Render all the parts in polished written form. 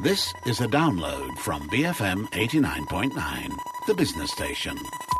This is a download from BFM 89.9, the business station.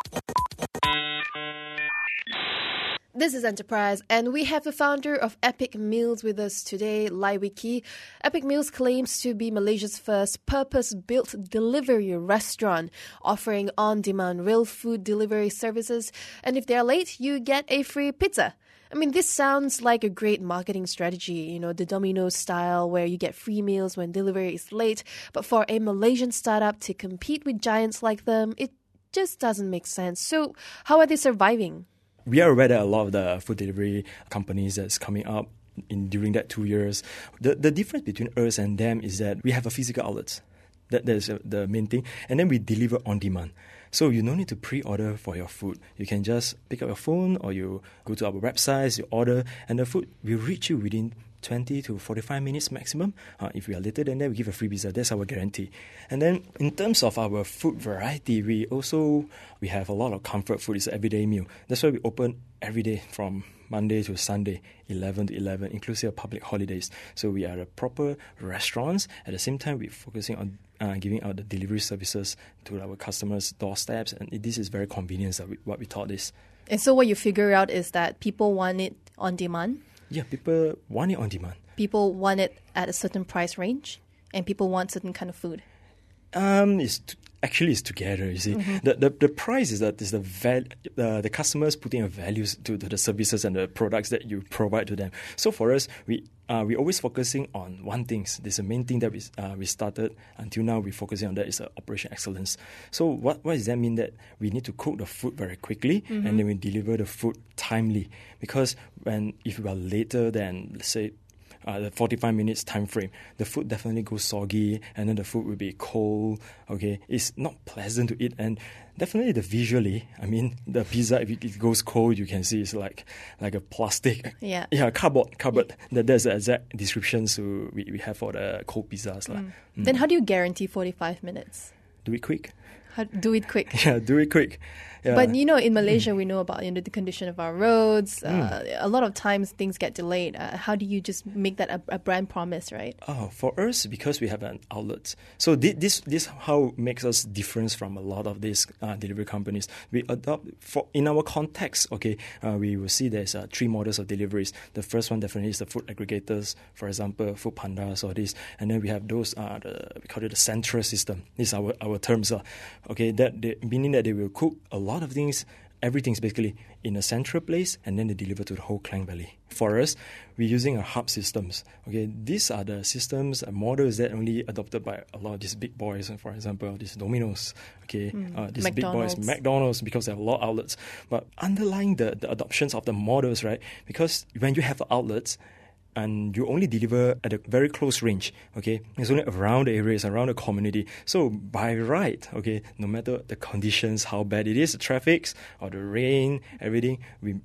This is Enterprise, and we have the founder of Epic Meals with us today, Lai Wiki. Epic Meals claims to be Malaysia's first purpose-built delivery restaurant, offering on-demand real food delivery services. And if they're late, you get a free pizza. I mean, this sounds like a great marketing strategy, the Domino's style where you get free meals when delivery is late. But for a Malaysian startup to compete with giants like them, it just doesn't make sense. So how are they surviving? We are aware that a lot of the food delivery companies that's coming up during that 2 years, the difference between us and them is that we have a physical outlets. That's the main thing. And then we deliver on demand. So you don't need to pre-order for your food. You can just pick up your phone or you go to our websites, you order, and the food will reach you within 20 to 45 minutes maximum. If we are later than that, we give a free pizza. That's our guarantee. And then in terms of our food variety, we have a lot of comfort food. It's an everyday meal. That's why we open every day from Monday to Sunday, 11 to 11, inclusive of public holidays. So we are a proper restaurants. At the same time, we're focusing on giving out the delivery services to our customers' doorsteps. And this is very convenient, what we thought is. And so what you figure out is that people want it on demand? Yeah, people want it on demand. People want it at a certain price range, and people want certain kind of food. It's together. You see, the price is the customers putting a values to the services and the products that you provide to them. So for us, we always focusing on one thing. This is the main thing that we started until now. We're focusing on that is operation excellence. So what does that mean? That we need to cook the food very quickly and then we deliver the food timely. Because if we are later than, let's say, the 45 minutes time frame, the food definitely goes soggy, and then the food will be cold. Okay, it's not pleasant to eat, and definitely the pizza, if it goes cold, you can see it's like a plastic, cardboard. That's the exact descriptions we have for the cold pizzas. Then how do you guarantee 45 minutes? Do it quick. Do it quick. Yeah, do it quick. Yeah. But, in Malaysia, we know about the condition of our roads. A lot of times things get delayed. How do you just make that a brand promise, right? Oh, for us, because we have an outlet. So this how makes us different from a lot of these delivery companies. We adopt, in our context, we will see there's 3 models of deliveries. The first one definitely is the food aggregators, for example, Food Pandas or this. And then we have those, we call it the central system. These are our terms. Meaning that they will cook a lot of things, everything's basically in a central place, and then they deliver to the whole Klang Valley. For us, we're using our hub systems. These are the systems and models that only adopted by a lot of these big boys. For example, these Domino's, these McDonald's. big boys, McDonald's, because they have a lot of outlets. But underlying the adoptions of the models, right? Because when you have outlets, and you only deliver at a very close range, It's only around the areas, around the community. So by right, no matter the conditions, how bad it is, the traffic or the rain, everything, we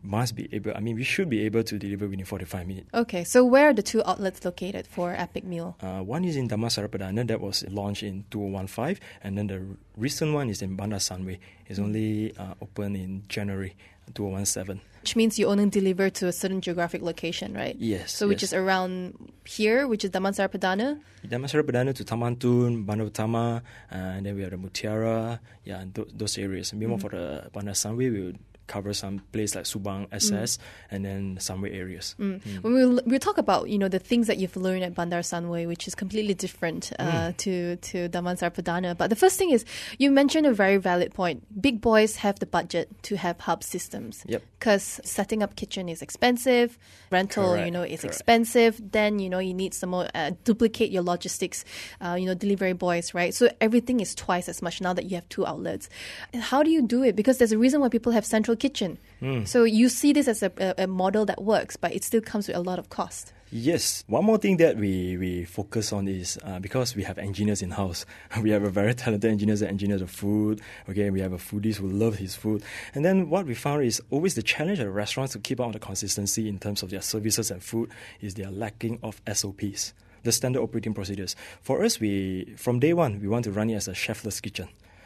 should be able to deliver within 45 minutes. Okay, so where are the 2 outlets located for Epic Meal? One is in Damansara Perdana, that was launched in 2015, and then the recent one is in Bandar Sunway. It's only open in January 2017. Which means you only deliver to a certain geographic location, right? Yes. So which is around here, which is Damansara Perdana? Damansara Perdana to Taman Tun, Bandar Utama, and then we have the Mutiara, and those areas. More for the Bandar Sunway, we will cover some place like Subang, SS, and then Sunway areas. We'll talk about the things that you've learned at Bandar Sunway, which is completely different to Damansara Perdana. But the first thing is, you mentioned a very valid point. Big boys have the budget to have hub systems. Yep. Because setting up kitchen is expensive, rental, is expensive. Then you need some more duplicate your logistics, delivery boys, right? So everything is twice as much now that you have 2 outlets. And how do you do it? Because there's a reason why people have central kitchen. So you see this as a model that works, but it still comes with a lot of cost. Yes. One more thing that we focus on is because we have engineers in-house. We have a very talented engineers that engineer the food. We have a foodies who love his food. And then what we found is always the challenge at restaurants to keep up the consistency in terms of their services and food is they are lacking of SOPs, the standard operating procedures. For us, from day one, we want to run it as a chefless kitchen.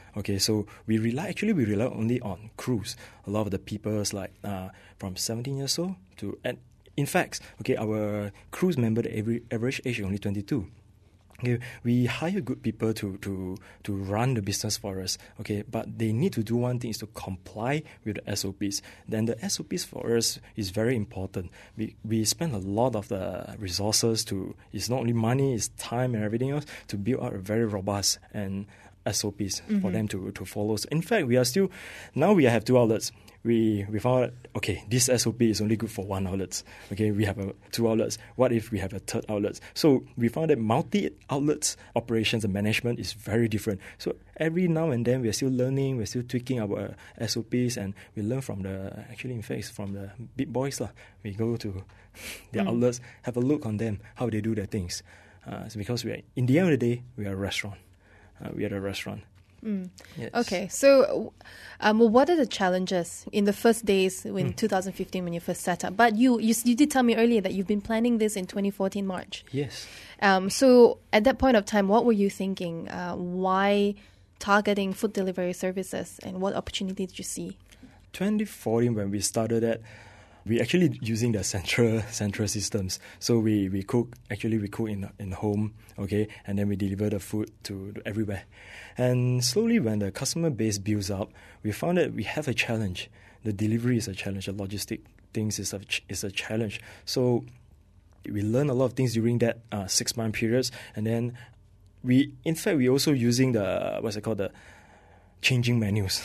So we rely only on crews. A lot of the people's from 17 years old to In fact, our cruise member, the average age is only 22. Okay, we hire good people to run the business for us. Okay, but they need to do one thing, is to comply with the SOPs. Then the SOPs for us is very important. We spend a lot of the resources to. It's not only money, it's time and everything else to build out a very robust and SOPs for them to follow. So in fact, we have 2 outlets. We found out, okay, this SOP is only good for 1 outlet. Okay, we have 2 outlets. What if we have a 3rd outlet? So we found that multi-outlets operations and management is very different. So every now and then we're still learning, we're still tweaking our SOPs, and we learn from from the big boys. We go to their outlets, have a look on them, how they do their things. Because in the end of the day, we are a restaurant. We are a restaurant. Yes. Okay, so what are the challenges in the first days in 2015 when you first set up? But you did tell me earlier that you've been planning this in 2014 March. Yes. So at that point of time, what were you thinking? Why targeting food delivery services, and what opportunity did you see? 2014, when we started that, we actually using the central systems. So we cook in home, okay, and then we deliver the food to everywhere. And slowly, when the customer base builds up, we found that we have a challenge. The delivery is a challenge. The logistic things is a challenge. So we learned a lot of things during that 6-month periods, and then we also using the changing menus.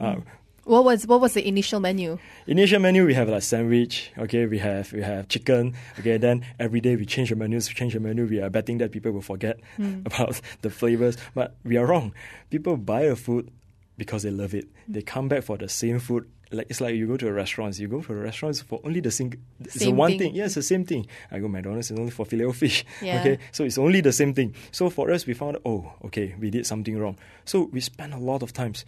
What was the initial menu? Initial menu, we have like sandwich, okay, we have chicken, okay, then every day we change the menu, we are betting that people will forget about the flavors, but we are wrong. People buy the food because they love it. They come back for the same food. It's like you go to restaurants for only the same one thing. Yeah, it's the same thing. I go to McDonald's, it's only for Filet-O-Fish. Yeah. Okay, so it's only the same thing. So for us, we found, we did something wrong. So we spent a lot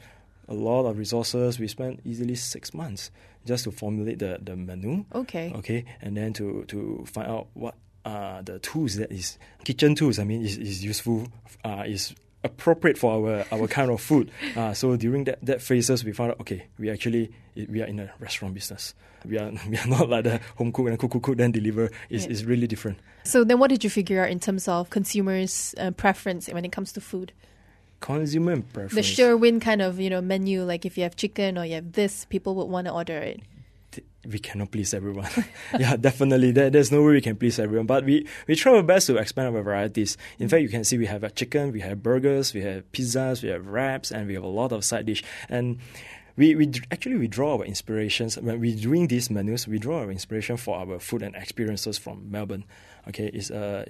of resources. We spent easily 6 months just to formulate the menu. Okay, and then to find out what the tools that is kitchen tools. Is useful. Is appropriate for our kind of food. So during that phases, we found out, okay, we are in a restaurant business. We are not like the home cook and cook then deliver. It's really different. So then, what did you figure out in terms of consumers' preference when it comes to food? Consumer preference. The sure win kind of menu, like if you have chicken or you have this, people would want to order it. We cannot please everyone. Yeah, definitely. There's no way we can please everyone. But we try our best to expand our varieties. In fact, you can see we have a chicken, we have burgers, we have pizzas, we have wraps, and we have a lot of side dish. And we draw our inspirations. When we're doing these menus, we draw our inspiration for our food and experiences from Melbourne. Okay, this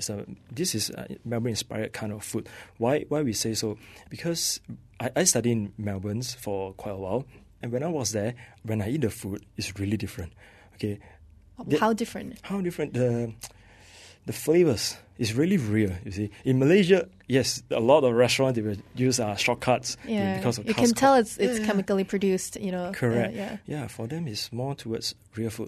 is Melbourne-inspired kind of food. Why we say so? Because I studied in Melbourne for quite a while, and when I was there, when I eat the food, it's really different. Okay, how different? How different? The flavors is really real. You see, in Malaysia, yes, a lot of restaurants they will use shortcuts. Yeah, because of you can tell it's chemically produced. Correct. Yeah. For them, it's more towards real food.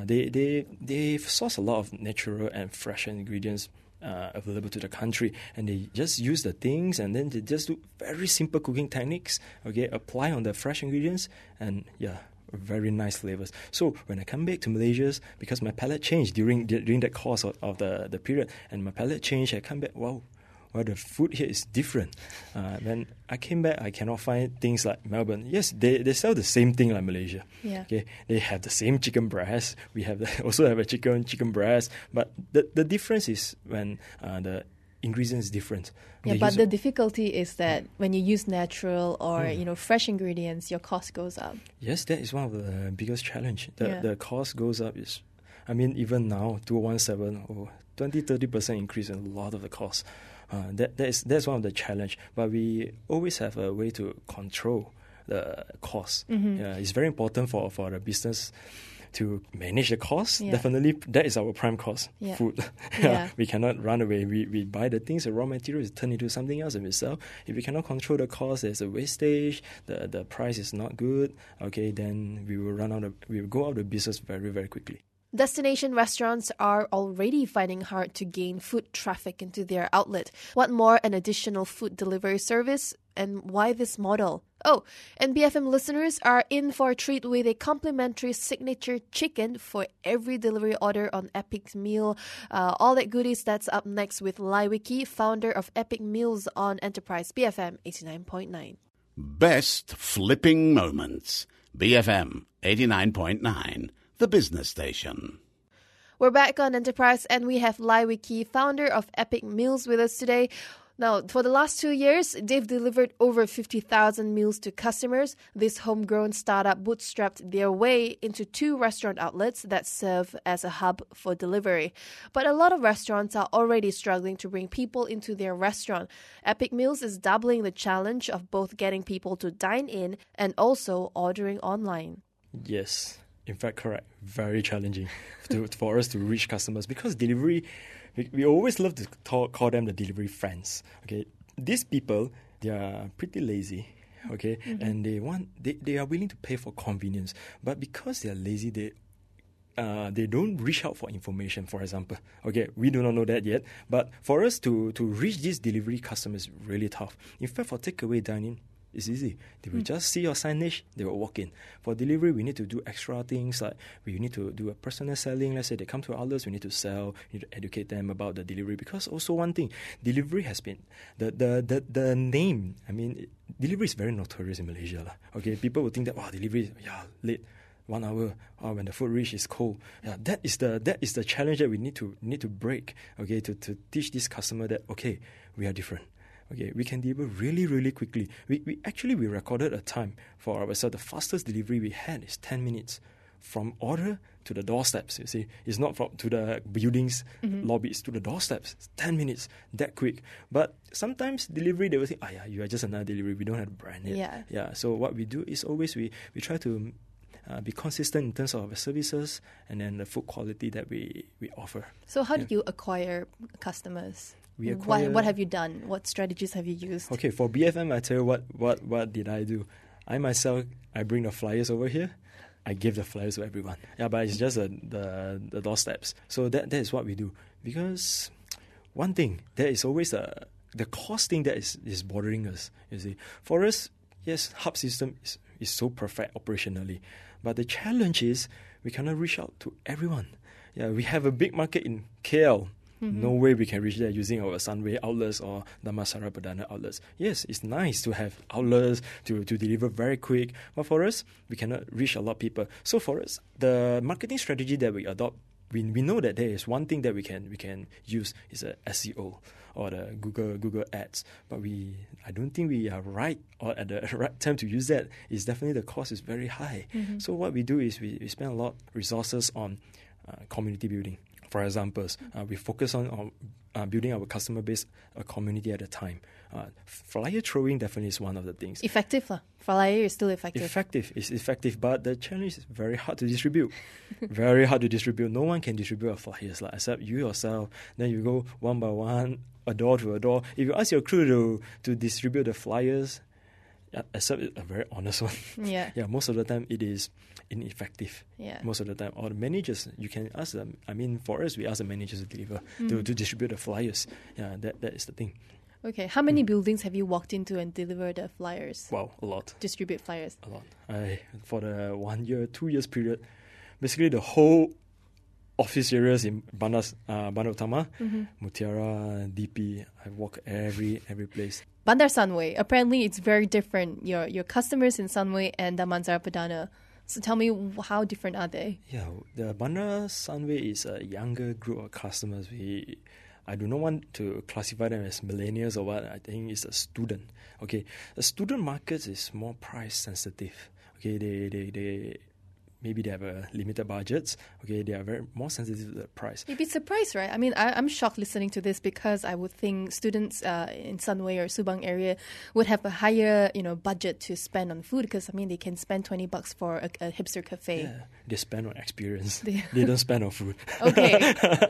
They source a lot of natural and fresh ingredients available to the country, and they just use the things, and then they just do very simple cooking techniques. Okay, apply on the fresh ingredients, and very nice flavors. So when I come back to Malaysia, because my palate changed during that course of the period, and my palate changed, I come back, wow, the food here is different. When I came back, I cannot find things like Melbourne. Yes, they sell the same thing like Malaysia. Yeah. Okay, they have the same chicken breast. We also have a chicken breast, but the difference is when the ingredients is different. Yeah, but the difficulty is that when you use natural or fresh ingredients, your cost goes up. Yes, that is one of the biggest challenge. The cost goes up even now 2017 or 20-30% increase in a lot of the costs. That's one of the challenge. But we always have a way to control the cost. It's very important for the business to manage the cost. Definitely, that is our prime cost, food. We cannot run away. We buy the things, the raw materials, turn into something else and we sell. If we cannot control the cost, there's a wastage, the price is not good, okay, then we will go out of business very, very quickly. Destination restaurants are already finding hard to gain foot traffic into their outlet. What more, an additional food delivery service? And why this model? Oh, and BFM listeners are in for a treat with a complimentary signature chicken for every delivery order on Epic Meal. All that goodies, that's up next with Lai Wiki, founder of Epic Meals on Enterprise BFM 89.9. Best flipping moments. BFM 89.9, the business station. We're back on Enterprise and we have Lai Wiki, founder of Epic Meals, with us today. Now, for the last 2 years, they've delivered over 50,000 meals to customers. This homegrown startup bootstrapped their way into 2 restaurant outlets that serve as a hub for delivery. But a lot of restaurants are already struggling to bring people into their restaurant. Epic Meals is doubling the challenge of both getting people to dine in and also ordering online. Yes, in fact, correct. Very challenging for us to reach customers because delivery, we always love to call them the delivery friends. Okay, these people, they are pretty lazy. Okay, and they are willing to pay for convenience, but because they are lazy, they don't reach out for information, for example. Okay, we do not know that yet, but for us to reach these delivery customers is really tough. In fact, for takeaway dining, it's easy. They will just see your signage, they will walk in. For delivery, we need to do extra things like we need to do a personal selling. Let's say they come to our outlets, we need to sell, we need to educate them about the delivery. Because also one thing, delivery has been, the name, I mean, delivery is very notorious in Malaysia. Okay, people will think that, wow, delivery, late. 1 hour, when the food reach is cold. Yeah, that is the challenge that we need to break. Okay, to teach this customer that okay, we are different. Okay, we can deliver really, really quickly. We recorded a time for ourselves. The fastest delivery we had is 10 minutes from order to the doorsteps. You see, it's not to the building's lobbies, to the doorsteps. It's 10 minutes, that quick. But sometimes delivery, they will think, you are just another delivery. We don't have a brand yet. Yeah. So what we do is always we try to be consistent in terms of our services and then the food quality that we offer. So how do you acquire customers? What have you done? What strategies have you used? Okay, for BFM, I tell you what did I do. I myself, I bring the flyers over here. I give the flyers to everyone. Yeah, but it's just the doorsteps. So that is what we do. Because one thing, there is always the cost thing that is bothering us. You see, for us, yes, hub system is so perfect operationally, but the challenge is we cannot reach out to everyone. Yeah, we have a big market in KL. No way we can reach there using our Sunway outlets or Damansara Perdana outlets. Yes, it's nice to have outlets to deliver very quick, but for us, we cannot reach a lot of people. So for us, the marketing strategy that we adopt, we know that there is one thing that we can use is a SEO or the Google Ads, but I don't think we are right or at the right time to use that. It's definitely the cost is very high. So what we do is we spend a lot of resources on community building. For example, we focus on building our customer base, a community at a time. Flyer throwing definitely is one of the things. Effective. Flyer is still effective. It's effective, but the challenge is very hard to distribute. Very hard to distribute. No one can distribute a flyers except you yourself. Then you go one by one, a door to a door. If you ask your crew to distribute the flyers, except a very honest one. Yeah. Most of the time it is ineffective. Yeah. Most of the time. Or the managers, you can ask them. I mean, for us, we ask the managers to deliver, to distribute the flyers. Yeah, that is the thing. Okay. How many buildings have you walked into and delivered the flyers? Wow, a lot. Distribute flyers? A lot. For the 1 year, 2 years period, basically the whole office areas in Bandar Utama, Mutiara, DP, I walk every place. Bandar Sunway, apparently it's very different. Your customers in Sunway and Damansara Perdana. So tell me, how different are they? Yeah, the Bandar Sunway is a younger group of customers. I do not want to classify them as millennials or what. I think it's a student. Okay, the student market is more price sensitive. Okay, they maybe they have a limited budgets. Okay, they are very more sensitive to the price. You'd be surprised, right? I mean, I'm shocked listening to this because I would think students in Sunway or Subang area would have a higher, budget to spend on food because, I mean, they can spend $20 for a hipster cafe. Yeah, they spend on experience. They don't spend on food. Okay.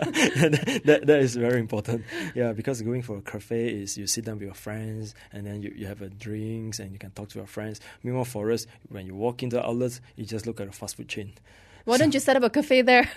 that is very important. Yeah, because going for a cafe is you sit down with your friends and then you have a drinks and you can talk to your friends. Meanwhile, for us, when you walk into outlets, you just look at a fast food chain. Why don't you set up a cafe there?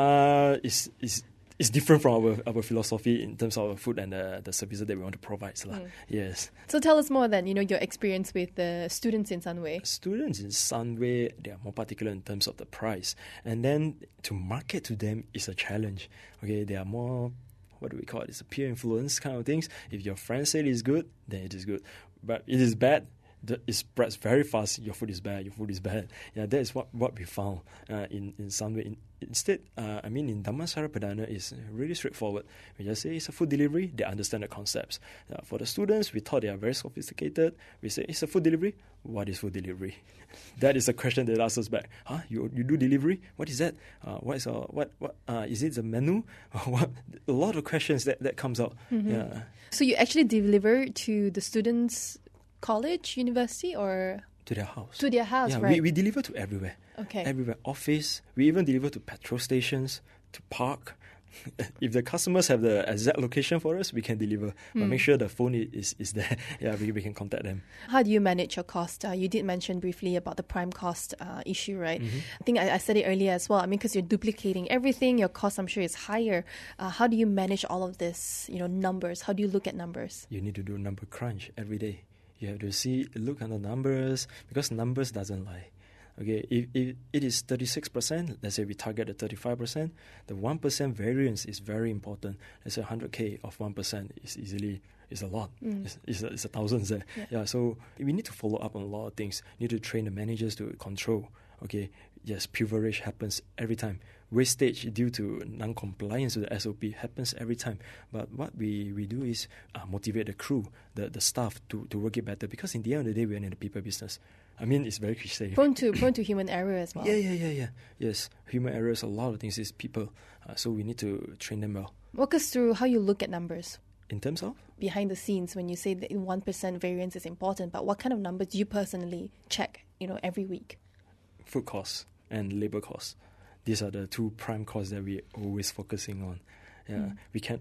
It's different from our philosophy in terms of our food and the services that we want to provide. Yes. So tell us more then, your experience with the students in Sunway. Students in Sunway, they are more particular in terms of the price. And then to market to them is a challenge. Okay, they are more, what do we call it? It's a peer influence kind of things. If your friends say it is good, then it is good. But it is bad, it spreads very fast. Your food is bad. Yeah, that is what we found in Sunway. Instead, in Damansara Perdana, it's really straightforward. We just say it's a food delivery. They understand the concepts. For the students, we thought they are very sophisticated. We say it's a food delivery. What is food delivery? That is a question that asks us back. You do delivery? What is that? Is it the menu? What? A lot of questions that comes out. Mm-hmm. Yeah. So you actually deliver to the students' college, university, or to their house? To their house, yeah, right? We deliver to everywhere. Okay. Everywhere. Office. We even deliver to petrol stations, to park. If the customers have the exact location for us, we can deliver. But make sure the phone is there. Yeah, we can contact them. How do you manage your cost? You did mention briefly about the prime cost issue, right? Mm-hmm. I think I said it earlier as well. Because you're duplicating everything, your cost, I'm sure, is higher. How do you manage all of this, numbers? How do you look at numbers? You need to do number crunch every day. You have to look at the numbers, because numbers doesn't lie. Okay, if it is 36%, let's say we target the 35%, the 1% variance is very important. Let's say 100K of 1% is a lot. It's a thousands there. Yeah, so we need to follow up on a lot of things. Need to train the managers to control. Okay, yes, pilferage happens every time. Wastage due to non-compliance with the SOP happens every time. But what we do is motivate the crew, the staff to work it better, because in the end of the day, we are in the people business. It's very cliche. Prone to human error as well. Yeah. Yes, human errors, a lot of things is people. So we need to train them well. Walk us through how you look at numbers. In terms of? Behind the scenes, when you say that 1% variance is important, but what kind of numbers do you personally check, every week? Food costs and labor costs. These are the two prime costs that we're always focusing on. Yeah, we can't.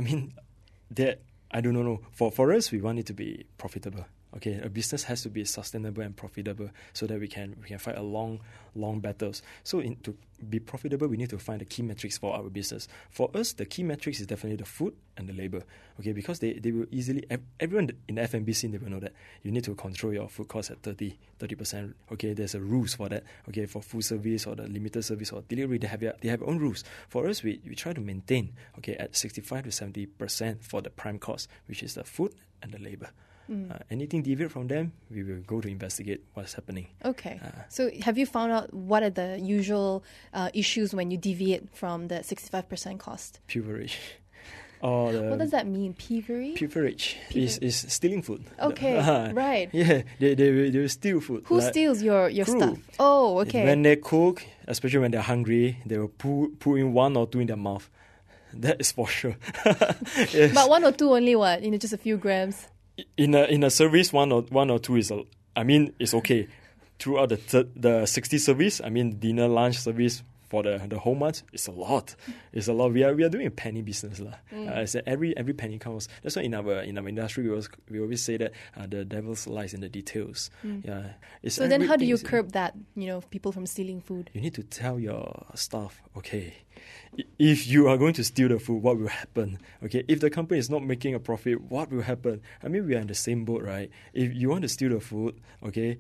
I don't know. For us, we want it to be profitable. Okay, a business has to be sustainable and profitable so that we can fight a long battles. So to be profitable, we need to find the key metrics for our business. For us, the key metrics is definitely the food and the labor. Okay, because they will easily, everyone in the F&B scene, they will know that you need to control your food costs at 30%. Okay, there's a rules for that. Okay, for food service or the limited service or delivery, they have own rules. For us, we try to maintain at 65 to 70% for the prime cost, which is the food and the labor. Anything deviate from them, we will go to investigate what's happening. Okay. So have you found out what are the usual issues when you deviate from the 65% cost? Pilferage. What does that mean, pilferage? Pilferage is stealing food. Okay, right. Yeah, they will steal food. Who steals your crew. stuff? Oh, okay. When they cook, especially when they're hungry, they will put in 1 or 2 in their mouth. That is for sure. Yes. But 1 or 2 only what? Just a few grams? In a service, one or two is it's okay. Throughout the 60 service, dinner, lunch service for the whole month, it's a lot. It's a lot. We are doing a penny business lah. Every penny counts. That's why in our industry we always say that the devil lies in the details. Yeah. So then, how do you curb that? People from stealing food. You need to tell your staff, okay, if you are going to steal the food, what will happen? Okay, if the company is not making a profit, what will happen? We are in the same boat, right? If you want to steal the food, okay,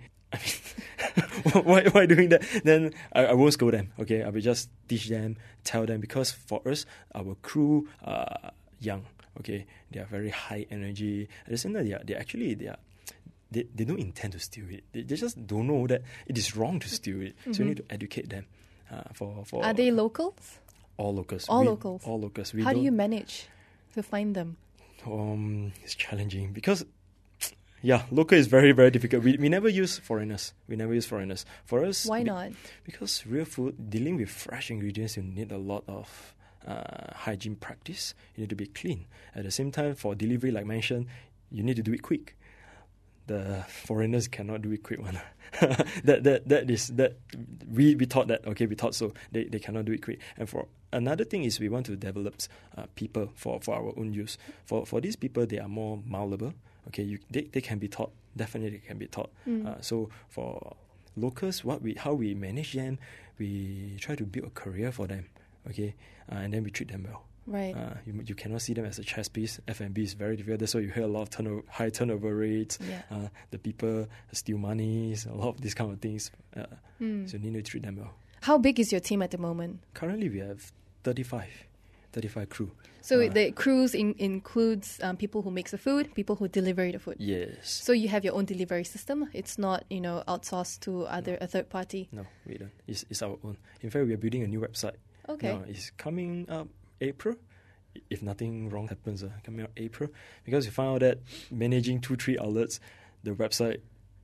why doing that? Then I won't scold them, okay? I will just teach them, tell them, because for us, our crew are young, okay? They are very high energy. At the same time, they don't intend to steal it. They just don't know that it is wrong to steal it. So you need to educate them. Are they locals? All locals. All locals. How do you manage to find them? It's challenging because, local is very, very difficult. We never use foreigners. For us, why not? Because real food, dealing with fresh ingredients, you need a lot of hygiene practice. You need to be clean. At the same time, for delivery, like mentioned, you need to do it quick. The foreigners cannot do it quick one. We thought that, okay, we thought so. They cannot do it quick. And for another thing is we want to develop people for our own use. For these people, they are more malleable. Okay, they can be taught. Definitely can be taught. So for locals, how we manage them, we try to build a career for them, okay, and then we treat them well. Right. You cannot see them as a chess piece. F&B is very difficult. That's why you hear a lot of high turnover rates. Yeah. The people steal money, a lot of these kind of things. So you need to treat them well. How big is your team at the moment? Currently, we have 35 crew. So the crews includes people who makes the food, people who deliver the food. Yes. So you have your own delivery system. It's not, outsourced to a third party. No, we don't. It's our own. In fact, we are building a new website. Okay. Now, it's coming up April. If nothing wrong happens, coming up April. Because we found out that managing 2-3 outlets, the website,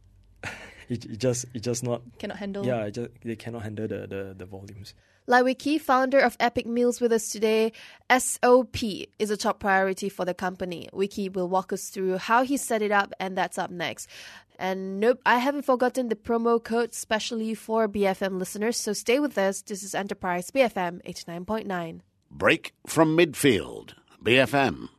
it just not cannot handle. Yeah, they cannot handle the volumes. Lai Wee Kee, founder of Epic Meals, with us today. SOP is a top priority for the company. Wee Kee will walk us through how he set it up, and that's up next. And nope, I haven't forgotten the promo code specially for BFM listeners, so stay with us. This is Enterprise BFM 89.9. Break from midfield. BFM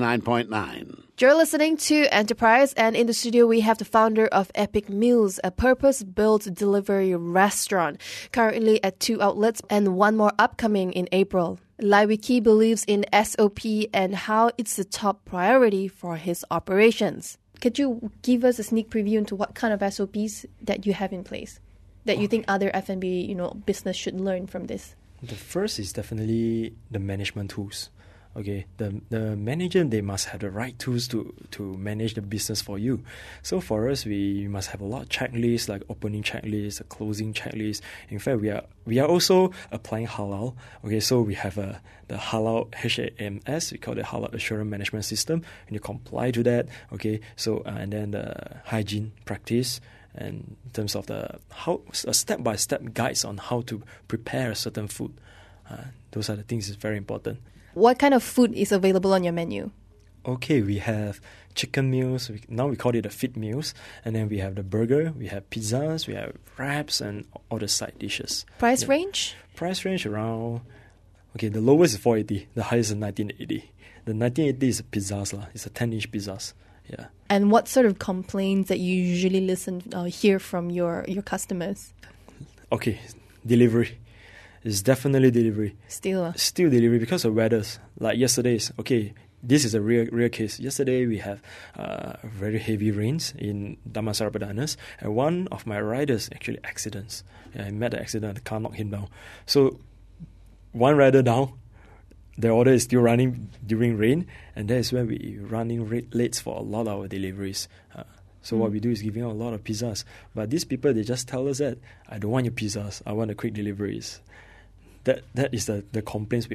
89.9. You're listening to Enterprise, and in the studio we have the founder of Epic Meals, a purpose-built delivery restaurant, currently at 2 outlets and 1 more upcoming in April. Lai Wee Kee believes in SOP and how it's the top priority for his operations. Could you give us a sneak preview into what kind of SOPs that you have in place that you think other F&B, business should learn from this? The first is definitely the management tools. Okay, the manager, they must have the right tools to manage the business for you. So for us, we must have a lot of checklists, like opening checklists, a closing checklist. In fact, we are also applying halal. Okay, so we have the halal HAMS, we call it Halal Assurance Management System, and you comply to that. Okay, so and then the hygiene practice, and in terms of a step-by-step guides on how to prepare a certain food. Those are the things that's very important. What kind of food is available on your menu? Okay, we have chicken meals. Now we call it the fit meals. And then we have the burger, we have pizzas, we have wraps, and all the side dishes. Price range? Price range around... Okay, the lowest is 480. The highest is 1980. The 1980 is pizzas. It's a 10-inch pizzas. Yeah. And what sort of complaints that you usually hear from your customers? Okay, delivery. It's definitely delivery. Still delivery because of weathers. Like yesterday's, okay, this is a real case. Yesterday we have very heavy rains in Damansara Padanas, and one of my riders actually accidents. Yeah, he met the accident, the car knocked him down. So one rider down, the order is still running during rain, and that is where we running late for a lot of our deliveries. So what we do is giving out a lot of pizzas. But these people, they just tell us that, I don't want your pizzas, I want the quick deliveries. That is the complaints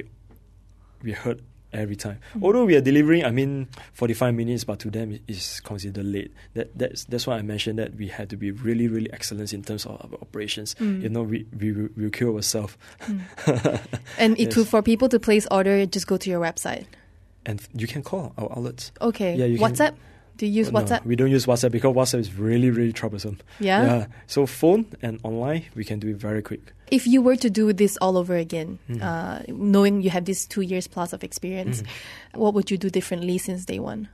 we heard every time. Although we are delivering, 45 minutes, but to them it is considered late. That's why I mentioned that we had to be really, really excellent in terms of our operations. We will kill ourselves. And yes. For people to place order, just go to your website. And you can call our outlets. Okay. Yeah, WhatsApp? Do you use WhatsApp? No, we don't use WhatsApp because WhatsApp is really, really troublesome. Yeah? So phone and online, we can do it very quick. If you were to do this all over again, knowing you have this 2 years plus of experience, what would you do differently since day one?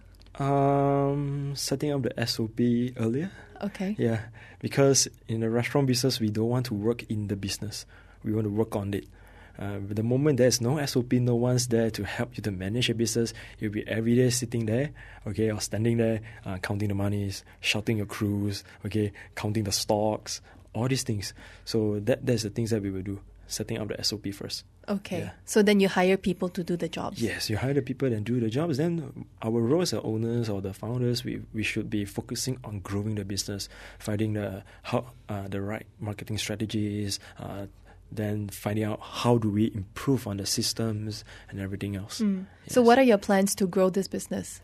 Setting up the SOP earlier. Okay. Yeah, because in the restaurant business, we don't want to work in the business. We want to work on it. The moment there's no SOP, no one's there to help you to manage your business, you'll be every day sitting there, okay, or standing there, counting the monies, shouting your crews, okay, counting the stocks, all these things. So that's the things that we will do, setting up the SOP first. Okay. Yeah. So then you hire people to do the jobs. Yes, you hire the people and do the jobs. Then our role as the owners or the founders, we should be focusing on growing the business, finding the right marketing strategies, then finding out how do we improve on the systems and everything else. Yes. So what are your plans to grow this business?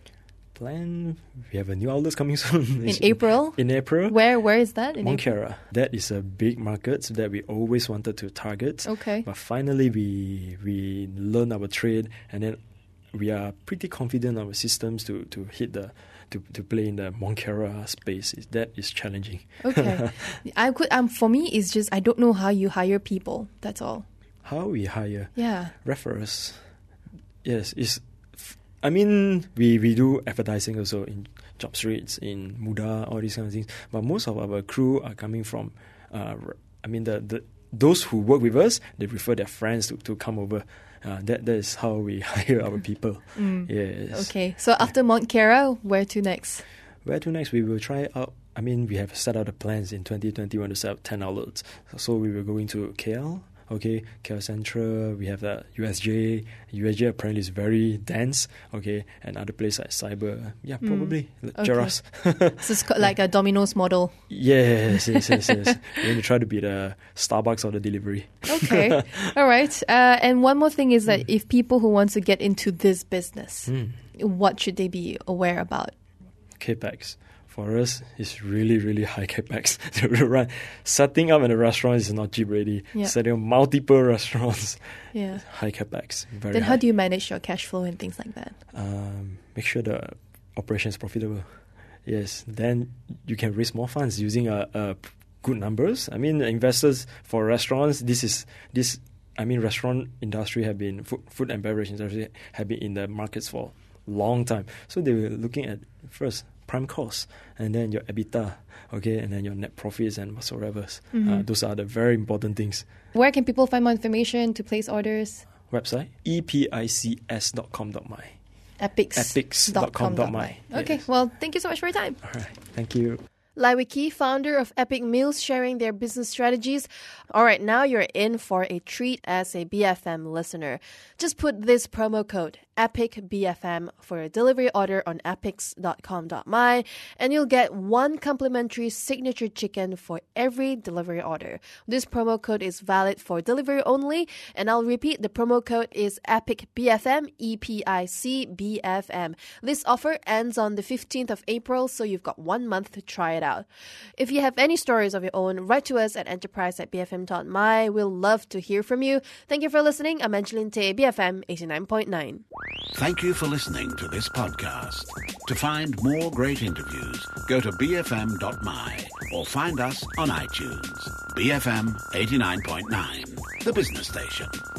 We have a new outlet coming soon. In April? In April. Where is that? In Mont Kiara. That is a big market that we always wanted to target. Okay. But finally we learned our trade, and then we are pretty confident our systems to hit to play in the Mont Kiara space. That is challenging. Okay. For me, it's just I don't know how you hire people. That's all. How we hire? Yeah. Referrals. Yes, we do advertising also in job streets, in Muda, all these kind of things. But most of our crew are coming from, the those who work with us, they refer their friends to come over. That is how we hire our people. Yes. Okay, so after Mount Kiara, where to next? Where to next? We will try out. I mean, we have set out the plans in 2021 to set up 10 outlets. So we were going to KL. Okay, KL Central, we have the USJ. USJ apparently is very dense. Okay, and other places like Cyber. Yeah, probably. Geras. So it's like a Domino's model. Yes. We're going to try to be the Starbucks of the delivery. Okay, all right. And one more thing is that if people who want to get into this business, what should they be aware about? CapEx. For us, it's really, really high capex to run. Setting up in a restaurant is not cheap already. Yeah. Setting up multiple restaurants, Yeah. high capex. Very Then high. how do you manage your cash flow and things like that? Make sure the operation is profitable. Yes, then you can raise more funds using good numbers. I mean, investors for restaurants, restaurant industry have been, food and beverage industry have been in the markets for a long time. So they were looking at first prime cost, and then your EBITDA, okay, and then your net profits and whatsoever. Those are the very important things. Where can people find more information to place orders? Website, epics.com.my. Epics.com.my. Okay, Yes. well, thank you so much for your time. All right, thank you. Lai Wee, founder of Epic Meals, sharing their business strategies. All right, now you're in for a treat as a BFM listener. Just put this promo code, EPICBFM, for a delivery order on epics.com.my, and you'll get 1 complimentary signature chicken for every delivery order. This promo code is valid for delivery only, and I'll repeat, the promo code is EPICBFM, EPICBFM. This offer ends on the 15th of April, so you've got 1 month to try it out. If you have any stories of your own, write to us at enterprise@bfm.my. We'll love to hear from you. Thank you for listening. I'm Angeline Tay, BFM 89.9. Thank you for listening to this podcast. To find more great interviews, go to bfm.my or find us on iTunes. BFM 89.9, the business station.